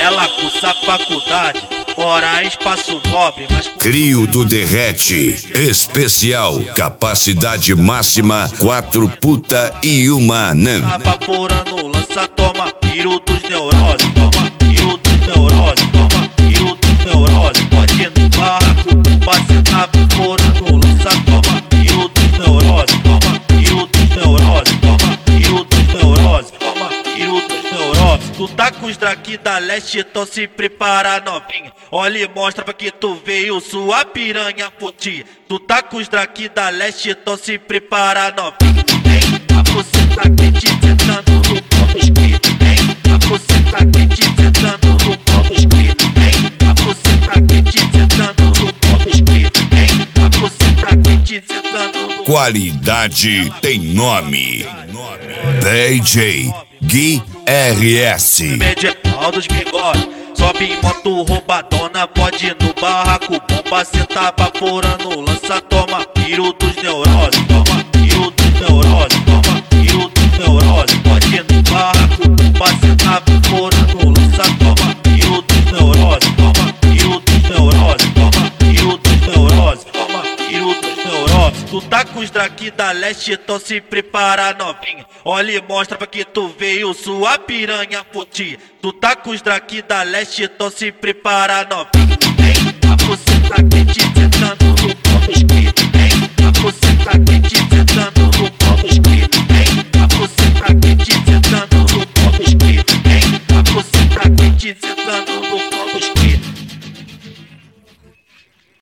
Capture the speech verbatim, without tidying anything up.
ela cursa faculdade, mora em espaço nobre, mas... Crio do Derrete, especial, capacidade máxima, quatro puta e uma anã. Apavorando, lança, toma piro dos neuroses, toma piro dos neuroses, toma piro dos neuroses. Pode ir no barraco, passe tá apavorando, lança, toma piro dos neuroses, toma piro dos neuroses, toma piro dos neuroses, toma piro dos neuroses. Tu tá com os draki da leste, então se prepara novinha. Olha e mostra pra que tu veio, sua piranha futir. Tu tá com os draki da leste, então se prepara novinha. Vem, a você tá quente, sentando no ponto escrito. Vem, a você tá quente, sentando no ponto escrito. Vem, a você tá quente, sentando no ponto escrito. Vem, a você tá quente, sentando no... Qualidade tem nome. D J Gui R S. Medieval dos bigode, sobe em moto roubadona, pode ir no barraco, bomba, cê tá apavorando, lança, toma piro dos neuroses, toma piro dos neuroses, toma piro dos neuroses. Pode ir no barraco, bomba, cê tá apavorando, lança, toma piro dos neuroses, toma piro dos neuroses, toma piro dos neuroses, toma piro dos neuroses. Tu tá com os draki da leste, então se prepara novinha. Olha e mostra pra que tu veio, sua piranha futir. Tu tá com os draki da leste, então se prepara novinha. Vem, a você tá quente, sentando